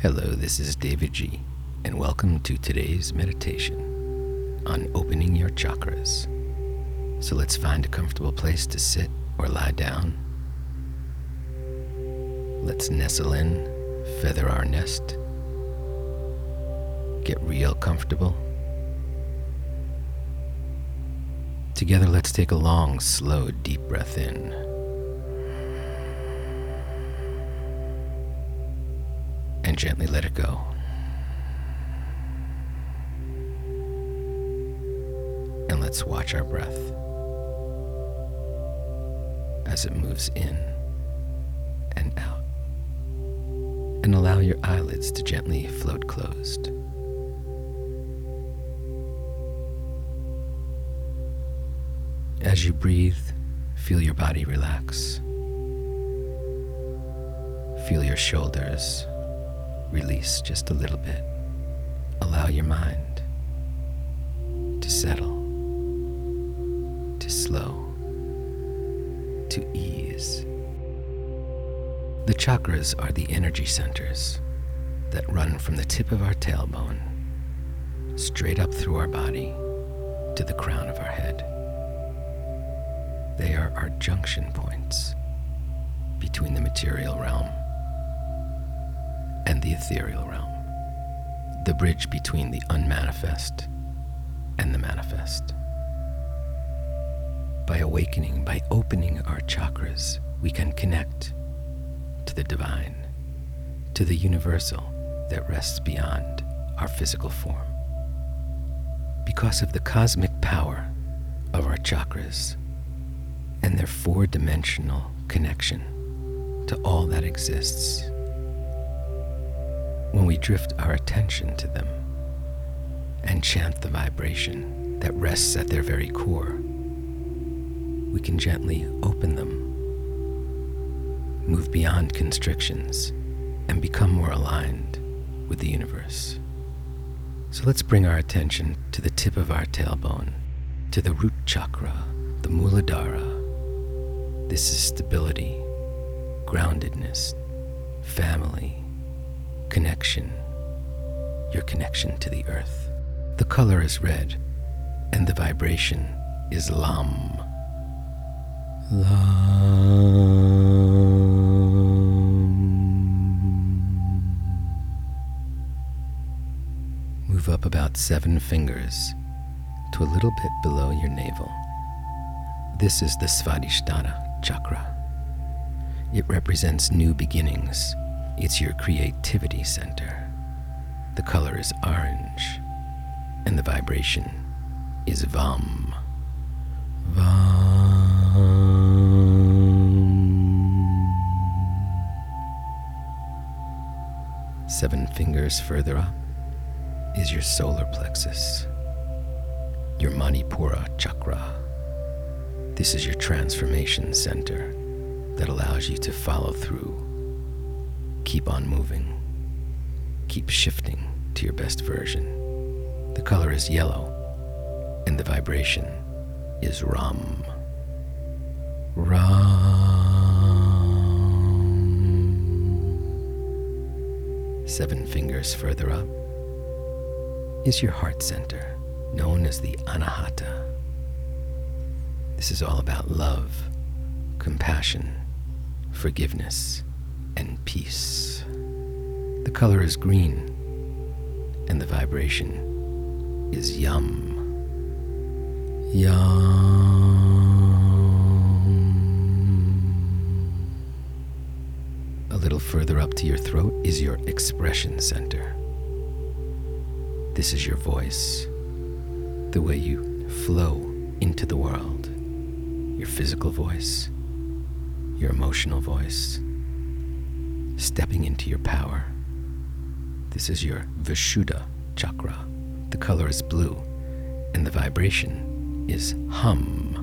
Hello, this is David G, and welcome to today's meditation on opening your chakras. So let's find a comfortable place to sit or lie down. Let's nestle in, feather our nest, get real comfortable. Together, let's take a long, slow, deep breath in. And gently let it go. And let's watch our breath as it moves in and out. And allow your eyelids to gently float closed. As you breathe, feel your body relax. Feel your shoulders release just a little bit. Allow your mind to settle, to slow, to ease. The chakras are the energy centers that run from the tip of our tailbone straight up through our body to the crown of our head. They are our junction points between the material realm and the ethereal realm, the bridge between the unmanifest and the manifest. By awakening, by opening our chakras, we can connect to the divine, to the universal that rests beyond our physical form. Because of the cosmic power of our chakras and their four-dimensional connection to all that exists, when we drift our attention to them and chant the vibration that rests at their very core, we can gently open them, move beyond constrictions, and become more aligned with the universe. So let's bring our attention to the tip of our tailbone, to the root chakra, the Muladhara. This is stability, groundedness, family, connection, your connection to the earth. The color is red, and the vibration is Lam. Move up about 7 fingers to a little bit below your navel. This is the Svadhisthana chakra. It represents new beginnings. It's your creativity center. The color is orange, and the vibration is Vam. Vam. 7 fingers further up is your solar plexus, your Manipura chakra. This is your transformation center that allows you to follow through. Keep on moving. Keep shifting to your best version. The color is yellow, and the vibration is Ram. Ram. 7 fingers further up is your heart center, known as the Anahata. This is all about love, compassion, forgiveness, and peace. The color is green, and the vibration is Yum. Yum. A little further up to your throat is your expression center. This is your voice, the way you flow into the world, your physical voice, your emotional voice, stepping into your power. This is your Vishuddha chakra. The color is blue, and the vibration is Hum.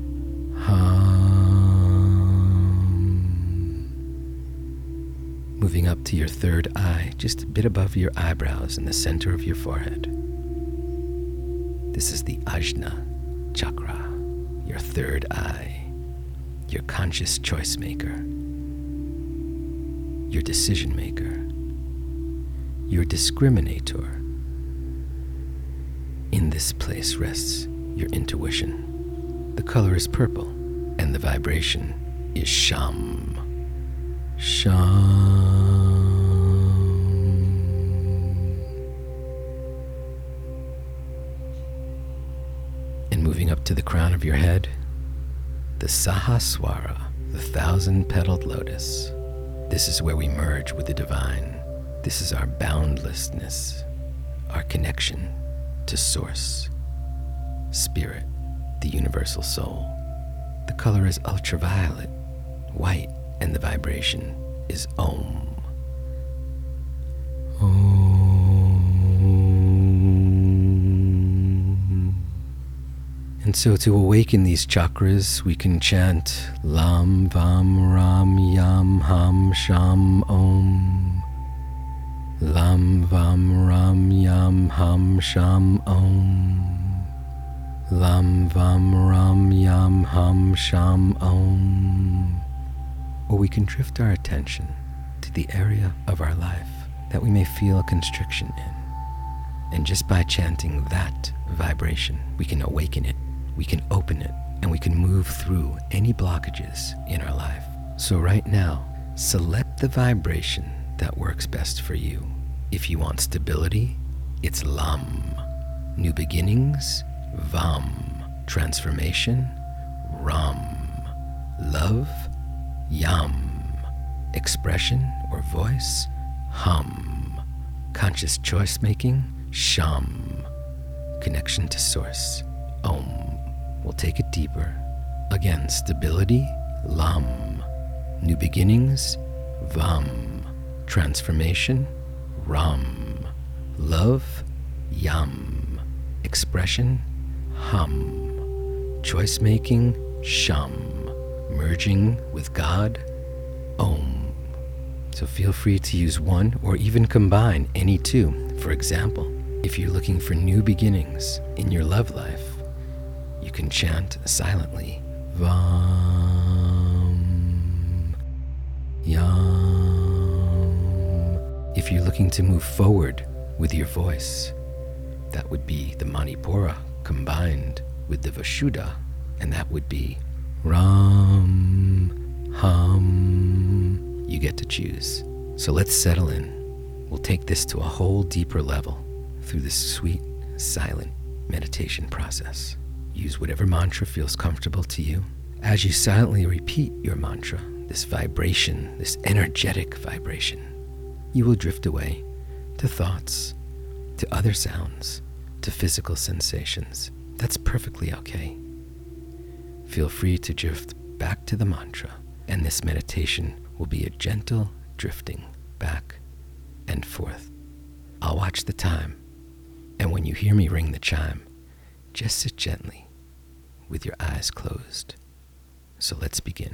Hum. Moving up to your third eye, just a bit above your eyebrows in the center of your forehead. This is the Ajna chakra, your third eye, your conscious choice maker, your decision maker, your discriminator. In this place rests your intuition. The color is purple, and the vibration is Sham. Sham. And moving up to the crown of your head, the Sahaswara, the 1,000-petaled lotus. This is where we merge with the divine. This is our boundlessness, our connection to Source, Spirit, the universal soul. The color is ultraviolet, white, and the vibration is Om. Om. And so to awaken these chakras, we can chant Lam Vam Ram Yam Ham Sham Om. Lam Vam Ram Yam Ham Sham Om. Lam Vam Ram Yam Ham Sham Om. Or we can drift our attention to the area of our life that we may feel a constriction in. And just by chanting that vibration, we can awaken it, we can open it, and we can move through any blockages in our life. So right now, select the vibration that works best for you. If you want stability, it's Lam. New beginnings, Vam. Transformation, Ram. Love, Yam. Expression or voice, Hum. Conscious choice making, Sham. Connection to Source, Om. We'll take it deeper. Again, stability, Lam. New beginnings, Vam. Transformation, Ram. Love, Yam. Expression, Hum. Choice making, Sham. Merging with God, Om. So feel free to use one or even combine any two. For example, if you're looking for new beginnings in your love life, you can chant silently, Vam, Yam. If you're looking to move forward with your voice, that would be the Manipura combined with the Vashuddha, and that would be Ram, Hum. You get to choose. So let's settle in. We'll take this to a whole deeper level through this sweet, silent meditation process. Use whatever mantra feels comfortable to you. As you silently repeat your mantra, this vibration, this energetic vibration, you will drift away to thoughts, to other sounds, to physical sensations. That's perfectly okay. Feel free to drift back to the mantra, and this meditation will be a gentle drifting back and forth. I'll watch the time, and when you hear me ring the chime, just sit gently with your eyes closed. So let's begin.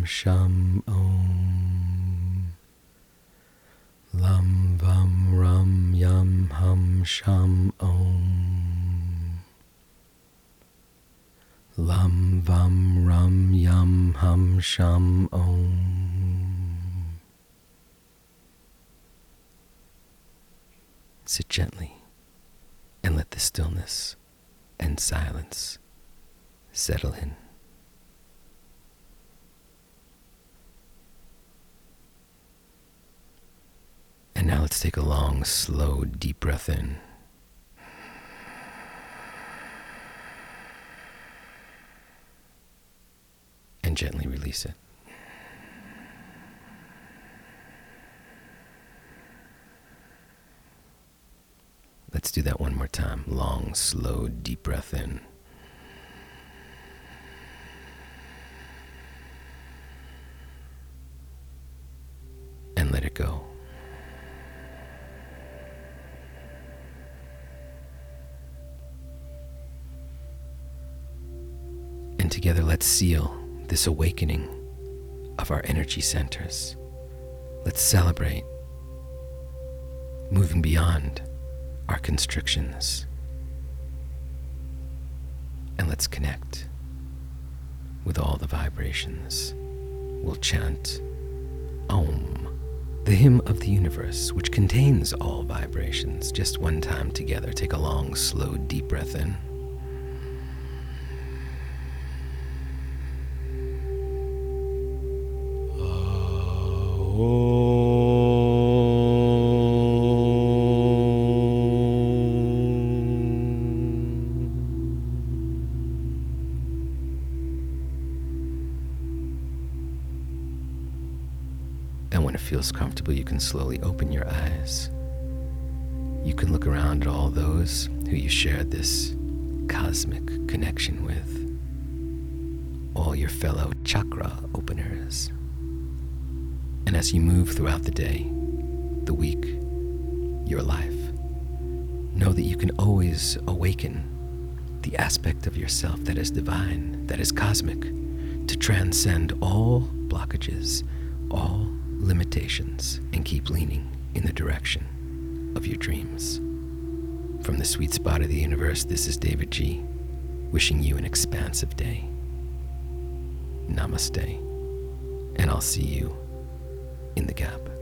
sham om. Lam vam ram yam ham sham om. Lam vam ram yam ham sham om. Sit gently and let the stillness and silence settle in. And now let's take a long, slow, deep breath in. And gently release it. Let's do that one more time. Long, slow, deep breath in. And let it go. And together let's seal this awakening of our energy centers. Let's celebrate moving beyond our constrictions. And let's connect with all the vibrations. We'll chant Om, the hymn of the universe, which contains all vibrations, just one time together. Take a long, slow, deep breath in. And when it feels comfortable, you can slowly open your eyes. You can look around at all those who you shared this cosmic connection with, all your fellow chakra openers. And as you move throughout the day, the week, your life, know that you can always awaken the aspect of yourself that is divine, that is cosmic, to transcend all blockages, all limitations, and keep leaning in the direction of your dreams. From the sweet spot of the universe, this is David G, wishing you an expansive day. Namaste, and I'll see you in the gap.